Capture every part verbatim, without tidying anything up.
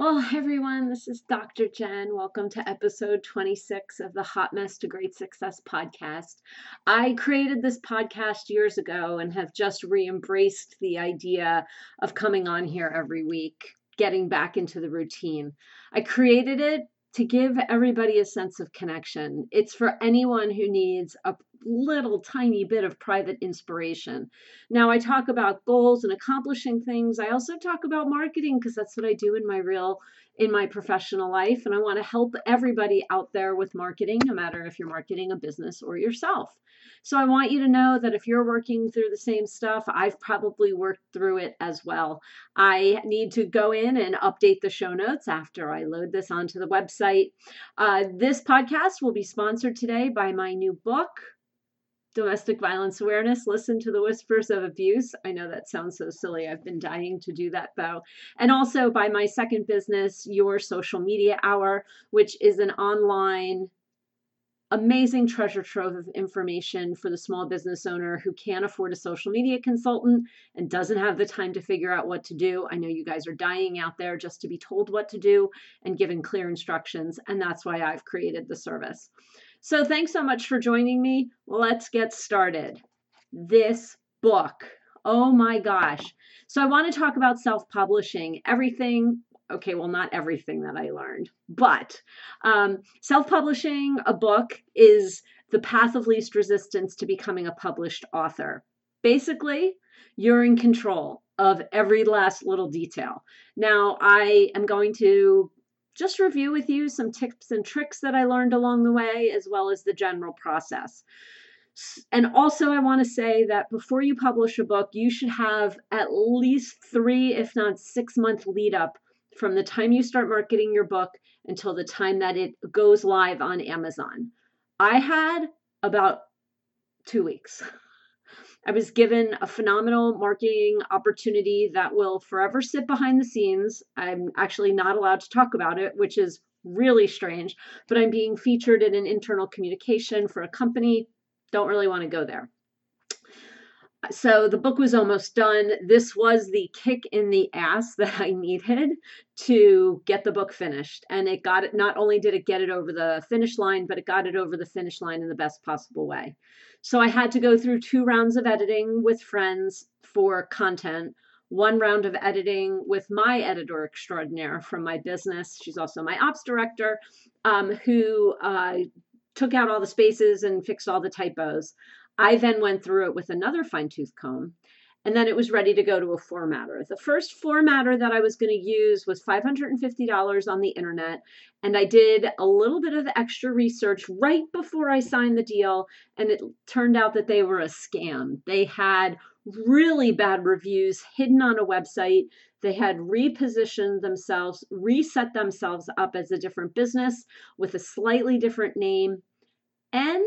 Well, everyone, this is Doctor Jen. Welcome to episode twenty-six of the Hot Mess to Great Success podcast. I created this podcast years ago and have just re-embraced the idea of coming on here every week, getting back into the routine. I created it to give everybody a sense of connection. It's for anyone who needs a little tiny bit of private inspiration. Now, I talk about goals and accomplishing things. I also talk about marketing because that's what I do in my real, in my professional life. And I want to help everybody out there with marketing, no matter if you're marketing a business or yourself. So I want you to know that if you're working through the same stuff, I've probably worked through it as well. I need to go in and update the show notes after I load this onto the website. Uh, this podcast will be sponsored today by my new book, Domestic Violence Awareness, Listen to the Whispers of Abuse. I know that sounds so silly. I've been dying to do that though. And also by my second business, Your Social Media Hour, which is an online amazing treasure trove of information for the small business owner who can't afford a social media consultant and doesn't have the time to figure out what to do. I know you guys are dying out there just to be told what to do and given clear instructions, and that's why I've created the service. So thanks so much for joining me. Let's get started. This book, oh my gosh. So I want to talk about self-publishing, everything. Okay, well, not everything that I learned, but um, self-publishing a book is the path of least resistance to becoming a published author. Basically, you're in control of every last little detail. Now, I am going to just review with you some tips and tricks that I learned along the way, as well as the general process. And also, I want to say that before you publish a book, you should have at least three, if not six month lead up from the time you start marketing your book until the time that it goes live on Amazon. I had about two weeks. I was given a phenomenal marketing opportunity that will forever sit behind the scenes. I'm actually not allowed to talk about it, which is really strange, but I'm being featured in an internal communication for a company. Don't really want to go there. So the book was almost done. This was the kick in the ass that I needed to get the book finished. And it got it, not only did it get it over the finish line, but it got it over the finish line in the best possible way. So I had to go through two rounds of editing with friends for content, one round of editing with my editor extraordinaire from my business. She's also my ops director, um, who uh, took out all the spaces and fixed all the typos. I then went through it with another fine-tooth comb, and then it was ready to go to a formatter. The first formatter that I was going to use was five hundred fifty dollars on the internet, and I did a little bit of extra research right before I signed the deal, and it turned out that they were a scam. They had really bad reviews hidden on a website. They had repositioned themselves, reset themselves up as a different business with a slightly different name, and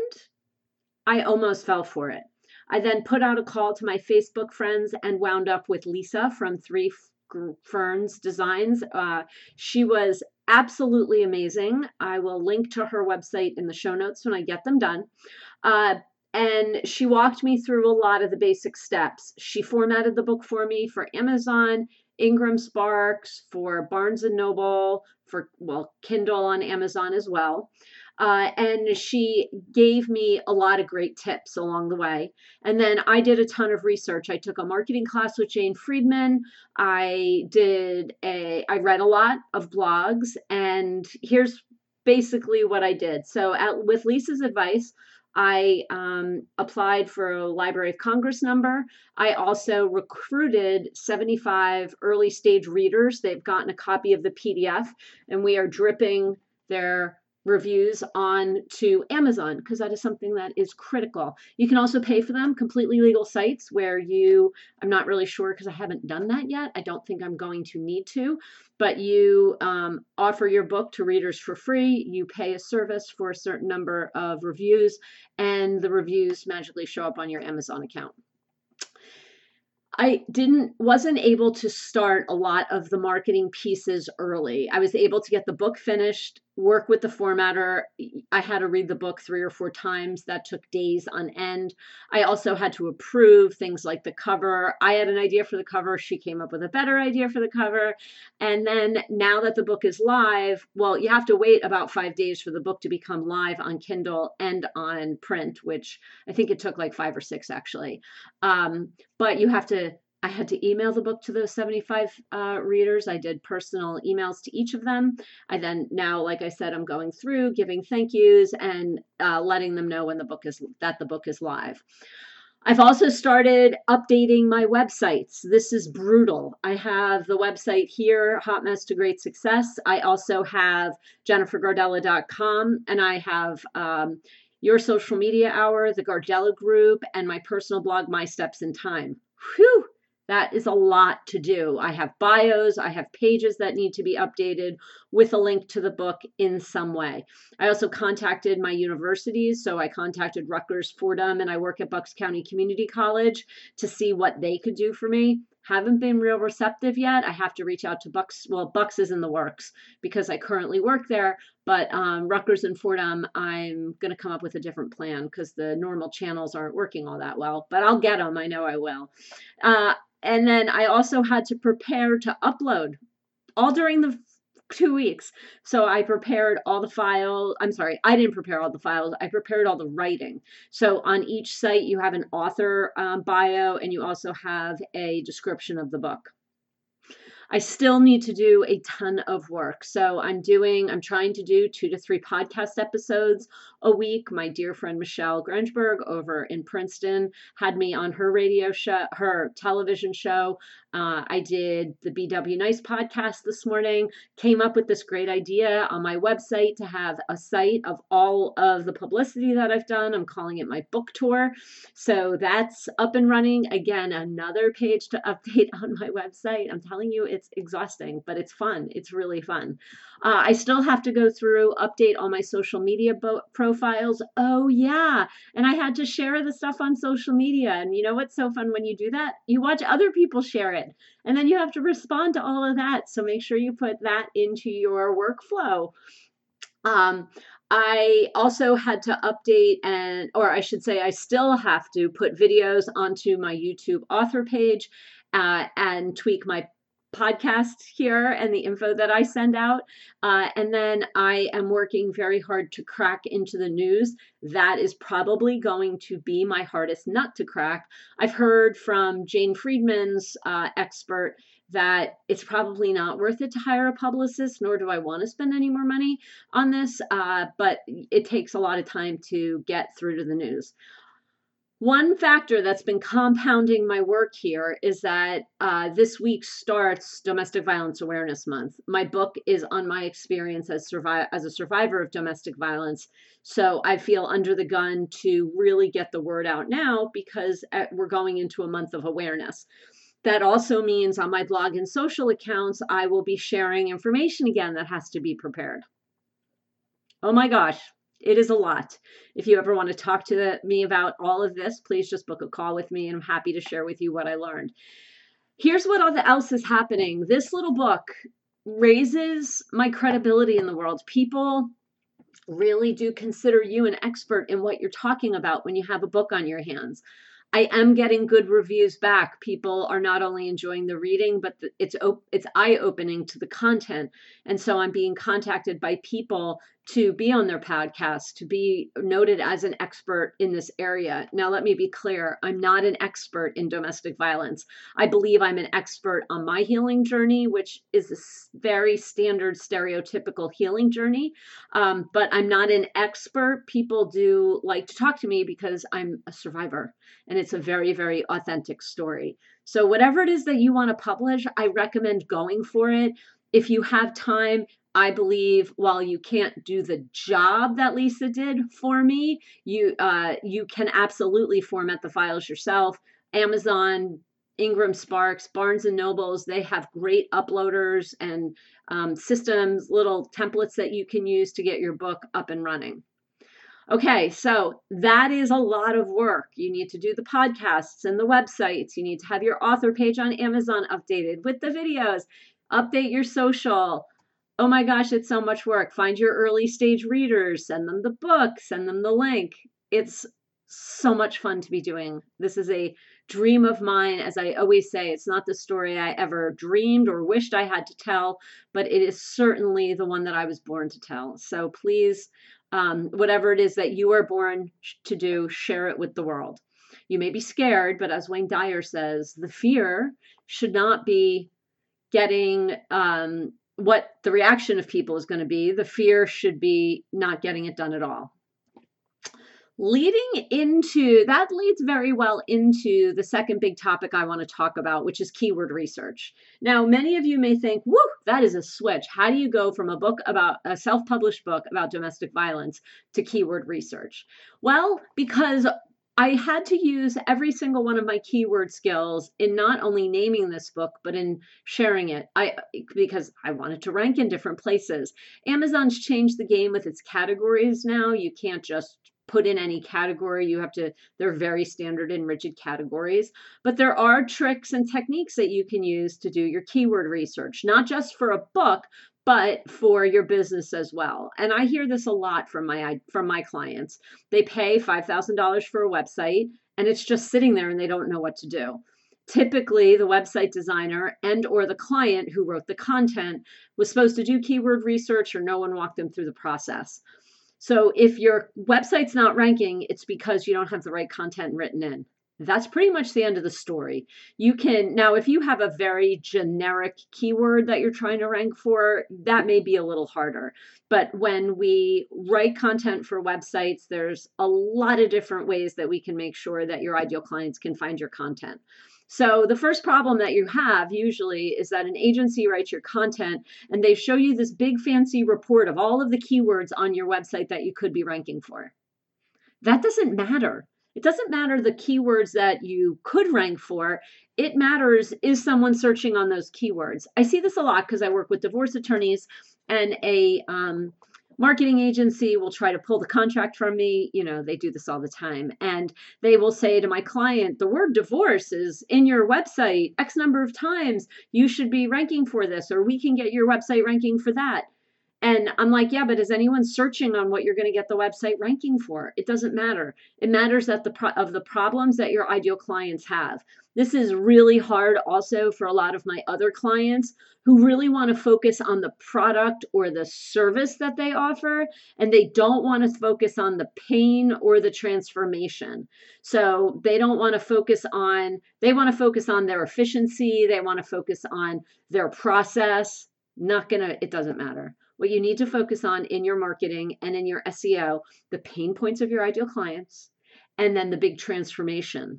I almost fell for it. I then put out a call to my Facebook friends and wound up with Lisa from Three Ferns Designs. Uh, she was absolutely amazing. I will link to her website in the show notes when I get them done. Uh, and she walked me through a lot of the basic steps. She formatted the book for me for Amazon, Ingram Sparks, for Barnes and Noble, for, well, Kindle on Amazon as well. Uh, and she gave me a lot of great tips along the way. And then I did a ton of research. I took a marketing class with Jane Friedman. I did a, I read a lot of blogs, and here's basically what I did. So at, with Lisa's advice, I um, applied for a Library of Congress number. I also recruited seventy-five early stage readers. They've gotten a copy of the P D F, and we are dripping their reviews on to Amazon because that is something that is critical. You can also pay for them, completely legal sites where you, I'm not really sure because I haven't done that yet. I don't think I'm going to need to, but you um, offer your book to readers for free. You pay a service for a certain number of reviews, and the reviews magically show up on your Amazon account. I didn't, wasn't able to start a lot of the marketing pieces early. I was able to get the book finished work with the formatter. I had to read the book three or four times. That took days on end. I also had to approve things like the cover. I had an idea for the cover. She came up with a better idea for the cover. And then now that the book is live, well, you have to wait about five days for the book to become live on Kindle and on print, which I think it took like five or six actually. Um, but you have to I had to email the book to those seventy-five uh, readers. I did personal emails to each of them. I then now, like I said, I'm going through giving thank yous and uh, letting them know when the book is that the book is live. I've also started updating my websites. This is brutal. I have the website here, Hot Mess to Great Success. I also have jennifer gardella dot com, and I have um, Your Social Media Hour, the Gardella Group, and my personal blog, My Steps in Time. Whew! That is a lot to do. I have bios, I have pages that need to be updated with a link to the book in some way. I also contacted my universities. So I contacted Rutgers, Fordham, and I work at Bucks County Community College to see what they could do for me. Haven't been real receptive yet. I have to reach out to Bucks. Well, Bucks is in the works because I currently work there, but um, Rutgers and Fordham, I'm going to come up with a different plan because the normal channels aren't working all that well, but I'll get them. I know I will. Uh, And then I also had to prepare to upload all during the two weeks. So I prepared all the files. I'm sorry, I didn't prepare all the files. I prepared all the writing. So on each site, you have an author um, bio, and you also have a description of the book. I still need to do a ton of work. So I'm doing, I'm trying to do two to three podcast episodes a week. My dear friend Michelle Grangeberg over in Princeton had me on her radio show, her television show. Uh, I did the B W Nice podcast this morning, came up with this great idea on my website to have a site of all of the publicity that I've done. I'm calling it my book tour. So that's up and running. Again, another page to update on my website. I'm telling you, it's exhausting, but it's fun. It's really fun. Uh, I still have to go through, update all my social media bo- profiles. Oh, yeah. And I had to share the stuff on social media. And you know what's so fun when you do that? You watch other people share it. And then you have to respond to all of that. So make sure you put that into your workflow. Um, I also had to update and, or I should say, I still have to put videos onto my YouTube author page uh, and tweak my podcast here and the info that I send out. Uh, and then I am working very hard to crack into the news. That is probably going to be my hardest nut to crack. I've heard from Jane Friedman's uh, expert that it's probably not worth it to hire a publicist, nor do I want to spend any more money on this, uh, but it takes a lot of time to get through to the news. One factor that's been compounding my work here is that uh, this week starts Domestic Violence Awareness Month. My book is on my experience as, survi- as a survivor of domestic violence. So I feel under the gun to really get the word out now because uh, we're going into a month of awareness. That also means on my blog and social accounts, I will be sharing information again that has to be prepared. Oh my gosh. It is a lot. If you ever want to talk to the, me about all of this, please just book a call with me and I'm happy to share with you what I learned. Here's what else is happening. This little book raises my credibility in the world. People really do consider you an expert in what you're talking about when you have a book on your hands. I am getting good reviews back. People are not only enjoying the reading, but the, it's it's eye-opening to the content. And so I'm being contacted by people to be on their podcast, to be noted as an expert in this area. Now, let me be clear. I'm not an expert in domestic violence. I believe I'm an expert on my healing journey, which is a very standard, stereotypical healing journey. Um, but I'm not an expert. People do like to talk to me because I'm a survivor. And it's a very, very authentic story. So whatever it is that you want to publish, I recommend going for it. If you have time, I believe while you can't do the job that Lisa did for me, you uh, you can absolutely format the files yourself. Amazon, Ingram Sparks, Barnes and Nobles, they have great uploaders and um, systems, little templates that you can use to get your book up and running. Okay, so that is a lot of work. You need to do the podcasts and the websites. You need to have your author page on Amazon updated with the videos, update your social, oh my gosh, it's so much work. Find your early stage readers, send them the book, send them the link. It's so much fun to be doing. This is a dream of mine. As I always say, it's not the story I ever dreamed or wished I had to tell, but it is certainly the one that I was born to tell. So please, um, whatever it is that you are born to do, share it with the world. You may be scared, but as Wayne Dyer says, the fear should not be getting um, what the reaction of people is going to be. The fear should be not getting it done at all. Leading into that leads very well into the second big topic I want to talk about, which is keyword research. Now, many of you may think, whoo, that is a switch. How do you go from a book about a self-published book about domestic violence to keyword research? Well, because I had to use every single one of my keyword skills in not only naming this book, but in sharing it. I because I wanted to rank in different places. Amazon's changed the game with its categories now. You can't just put in any category. You have to, they're very standard and rigid categories. But there are tricks and techniques that you can use to do your keyword research, not just for a book, but for your business as well. And I hear this a lot from my from my clients. They pay five thousand dollars for a website and it's just sitting there and they don't know what to do. Typically, the website designer and or the client who wrote the content was supposed to do keyword research, or no one walked them through the process. So if your website's not ranking, it's because you don't have the right content written in. That's pretty much the end of the story. You can, now if you have a very generic keyword that you're trying to rank for, that may be a little harder. But when we write content for websites, there's a lot of different ways that we can make sure that your ideal clients can find your content. So the first problem that you have usually is that an agency writes your content and they show you this big fancy report of all of the keywords on your website that you could be ranking for. That doesn't matter. It doesn't matter the keywords that you could rank for. It matters, is someone searching on those keywords? I see this a lot because I work with divorce attorneys, and a um, marketing agency will try to pull the contract from me. You know, they do this all the time. And they will say to my client, the word divorce is in your website X number of times. You should be ranking for this, or we can get your website ranking for that. And I'm like, yeah, but is anyone searching on what you're going to get the website ranking for? It doesn't matter. It matters that the pro- of the problems that your ideal clients have. This is really hard also for a lot of my other clients who really want to focus on the product or the service that they offer, and they don't want to focus on the pain or the transformation. So they don't want to focus on, they want to focus on their efficiency. They want to focus on their process. Not gonna, it doesn't matter. What you need to focus on in your marketing and in your S E O, the pain points of your ideal clients, and then the big transformation.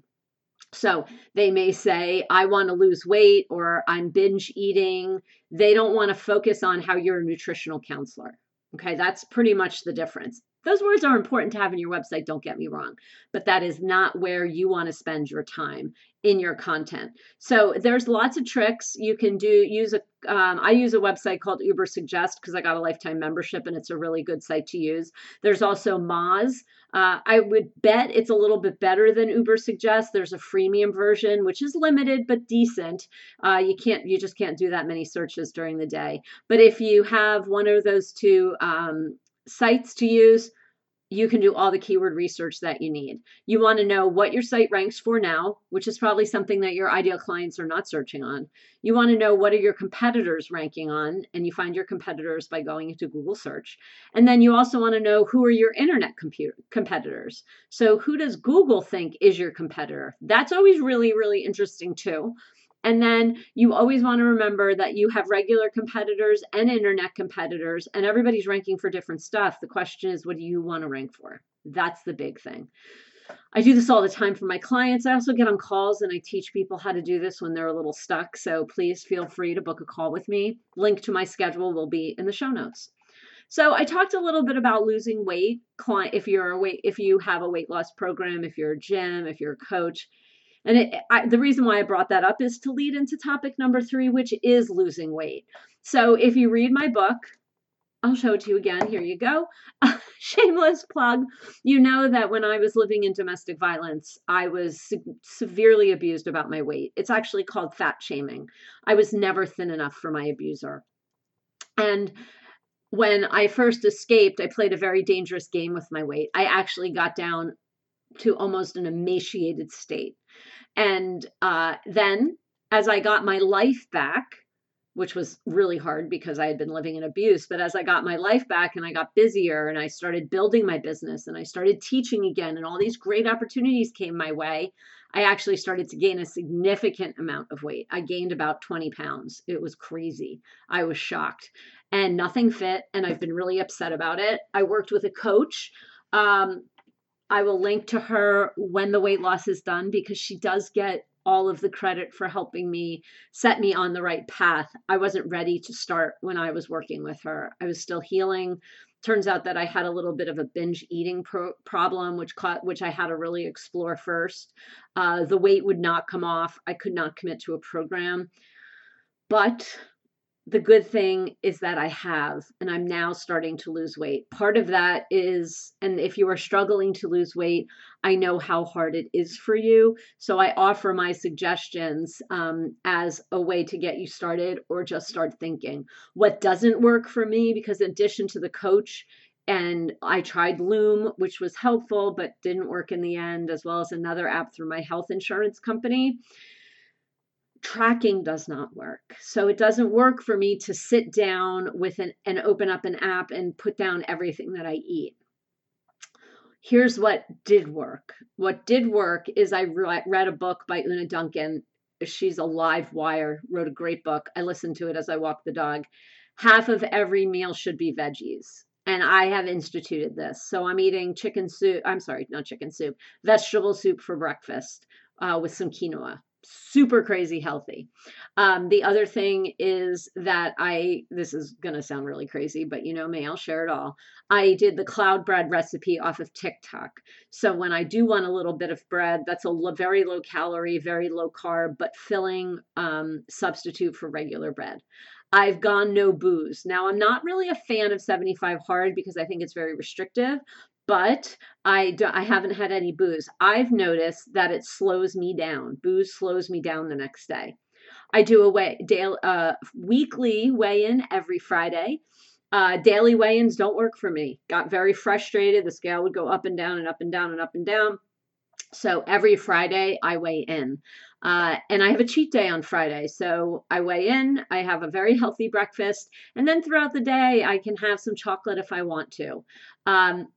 So they may say, I want to lose weight, or I'm binge eating. They don't want to focus on how you're a nutritional counselor. Okay, that's pretty much the difference. Those words are important to have in your website, don't get me wrong, but that is not where you want to spend your time in your content. So there's lots of tricks you can do. Use a, um, I use a website called Ubersuggest because I got a lifetime membership and it's a really good site to use. There's also Moz. Uh, I would bet it's a little bit better than Ubersuggest. There's a freemium version, which is limited but decent. Uh, you can't, you just can't do that many searches during the day. But if you have one of those two um, sites to use, you can do all the keyword research that you need. You want to know what your site ranks for now, which is probably something that your ideal clients are not searching on. You want to know what are your competitors ranking on, and you find your competitors by going into Google search. And then you also want to know who are your internet computer competitors. So who does Google think is your competitor? That's always really, really interesting too. And then you always want to remember that you have regular competitors and internet competitors, and everybody's ranking for different stuff. The question is, what do you want to rank for? That's the big thing. I do this all the time for my clients. I also get on calls and I teach people how to do this when they're a little stuck. So please feel free to book a call with me. Link to my schedule will be in the show notes. So I talked a little bit about losing weight. If you're a weight, if you have a weight loss program, if you're a gym, if you're a coach. And it, I, the reason why I brought that up is to lead into topic number three, which is losing weight. So if you read my book, I'll show it to you again. Here you go. Shameless plug. You know that when I was living in domestic violence, I was se- severely abused about my weight. It's actually called fat shaming. I was never thin enough for my abuser. And when I first escaped, I played a very dangerous game with my weight. I actually got down to almost an emaciated state. And uh, then as I got my life back, which was really hard because I had been living in abuse. But as I got my life back and I got busier and I started building my business and I started teaching again and all these great opportunities came my way, I actually started to gain a significant amount of weight. I gained about twenty pounds. It was crazy. I was shocked and nothing fit. And I've been really upset about it. I worked with a coach. Um, I will link to her when the weight loss is done because she does get all of the credit for helping me set me on the right path. I wasn't ready to start when I was working with her. I was still healing. Turns out that I had a little bit of a binge eating pro- problem, which caught, which I had to really explore first. Uh, the weight would not come off. I could not commit to a program, but the good thing is that I have, and I'm now starting to lose weight. Part of that is, and if you are struggling to lose weight, I know how hard it is for you. So I offer my suggestions um, as a way to get you started or just start thinking. What doesn't work for me, because in addition to the coach, and I tried Loom, which was helpful, but didn't work in the end, as well as another app through my health insurance company. Tracking does not work. So it doesn't work for me to sit down with an and open up an app and put down everything that I eat. Here's what did work. What did work is I re- read a book by Una Duncan. She's a live wire, wrote a great book. I listened to it as I walked the dog. Half of every meal should be veggies. And I have instituted this. So I'm eating chicken soup. I'm sorry, not chicken soup, vegetable soup for breakfast uh, with some quinoa. Super crazy healthy. Um, the other thing is that I, this is going to sound really crazy, but you know me, I'll share it all. I did the cloud bread recipe off of TikTok. So when I do want a little bit of bread, that's a lo- very low calorie, very low carb, but filling um, substitute for regular bread. I've gone no booze. Now, I'm not really a fan of seventy-five hard because I think it's very restrictive, but I, do, I haven't had any booze. I've noticed that it slows me down. Booze slows me down the next day. I do a weigh, daily, uh, weekly weigh-in every Friday. Uh, daily weigh-ins don't work for me. Got very frustrated. The scale would go up and down and up and down and up and down. So every Friday I weigh in. Uh, and I have a cheat day on Friday. So I weigh in, I have a very healthy breakfast, and then throughout the day I can have some chocolate if I want to. Um,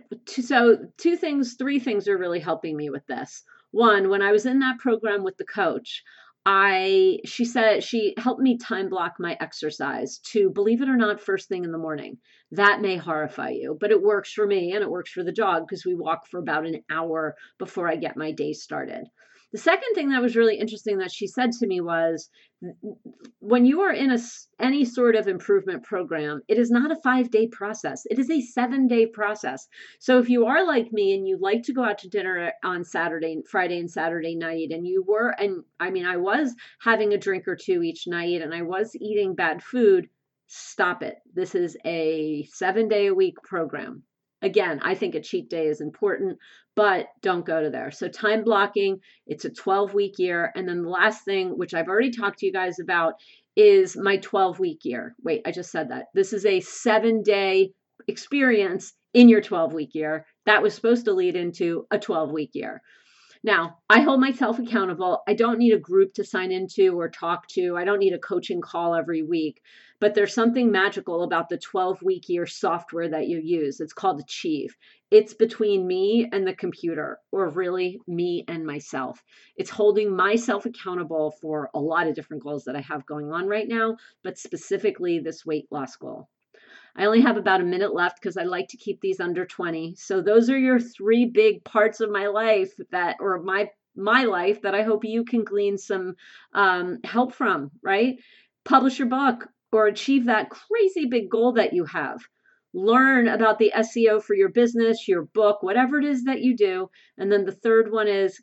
so two things, three things are really helping me with this. One, when I was in that program with the coach, I, she said, she helped me time block my exercise to, believe it or not, first thing in the morning. That may horrify you, but it works for me and it works for the dog because we walk for about an hour before I get my day started. The second thing that was really interesting that she said to me was, when you are in a, any sort of improvement program, it is not a five-day process. It is a seven-day process. So if you are like me and you like to go out to dinner on Saturday, Friday and Saturday night, and you were, and I mean, I was having a drink or two each night and I was eating bad food, stop it. This is a seven-day-a-week program. Again, I think a cheat day is important, but don't go to there. So time blocking, it's a twelve week year. And then the last thing, which I've already talked to you guys about, is my twelve week year. Wait, I just said that. This is a seven day experience in your twelve week year. That was supposed to lead into a twelve week year. Now, I hold myself accountable. I don't need a group to sign into or talk to. I don't need a coaching call every week. But there's something magical about the twelve week year software that you use. It's called Achieve. It's between me and the computer, or really me and myself. It's holding myself accountable for a lot of different goals that I have going on right now, but specifically this weight loss goal. I only have about a minute left because I like to keep these under twenty. So those are your three big parts of my life that, or my my life that I hope you can glean some um, help from, right? Publish your book or achieve that crazy big goal that you have. Learn about the S E O for your business, your book, whatever it is that you do. And then the third one is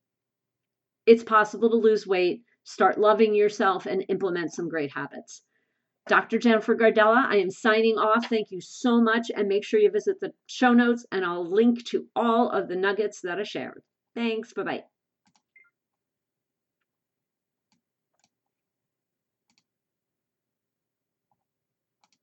it's possible to lose weight, start loving yourself, and implement some great habits. Doctor Jennifer Gardella, I am signing off. Thank you so much. And make sure you visit the show notes and I'll link to all of the nuggets that I shared. Thanks. Bye-bye.